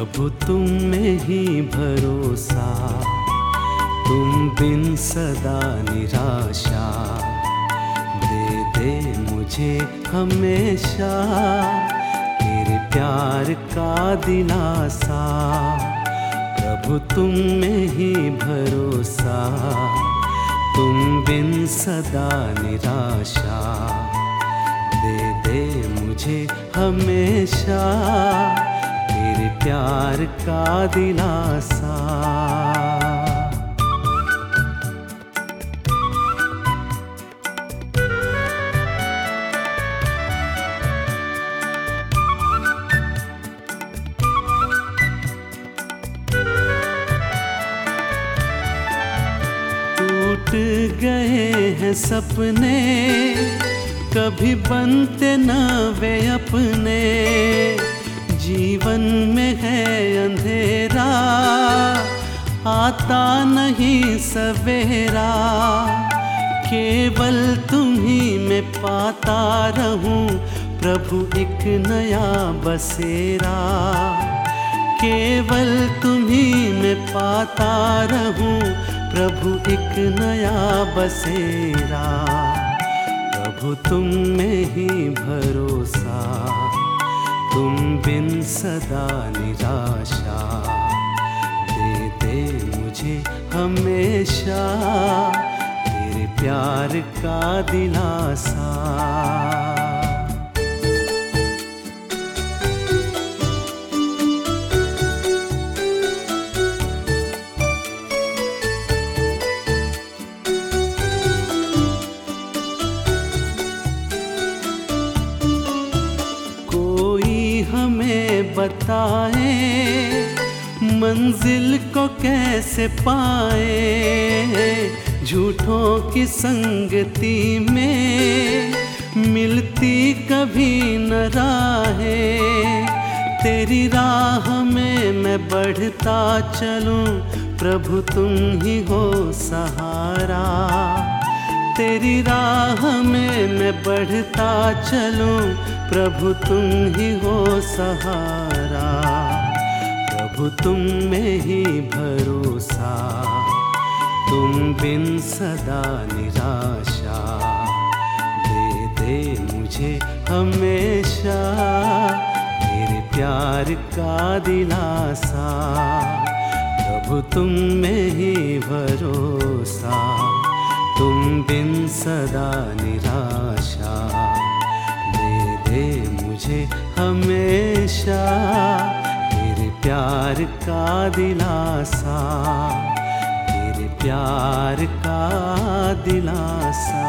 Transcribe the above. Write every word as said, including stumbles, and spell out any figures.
प्रभु तुम में ही भरोसा, तुम बिन सदा निराशा, दे दे मुझे हमेशा तेरे प्यार का दिलासा। प्रभु तुम में ही भरोसा, तुम बिन सदा निराशा, दे दे मुझे हमेशा तेरे प्यार का दिलासा। टूट गए हैं सपने, कभी बनते न वे अपने, जीवन में है अंधेरा, आता नहीं सवेरा, केवल तुम्ही में पाता रहूं प्रभु एक नया बसेरा, केवल तुम्ही में पाता रहूं प्रभु एक नया बसेरा। प्रभु तुम में ही भरोसा, तुम बिन सदा निराशा, दे दे मुझे हमेशा तेरे प्यार का दिलासा। हमें बताए मंजिल को कैसे पाए, झूठों की संगति में मिलती कभी न राहे, तेरी राह में मैं बढ़ता चलूं प्रभु तुम ही हो सहारा, तेरी राह में मैं बढ़ता चलूं प्रभु तुम ही हो सहारा। प्रभु तुम में ही भरोसा, तुम बिन सदा निराशा, दे दे मुझे हमेशा तेरे प्यार का दिलासा। प्रभु तुम में ही भरोसा, तुम बिन सदा निराशा, दे मुझे हमेशा तेरे प्यार का दिलासा, तेरे प्यार का दिलासा।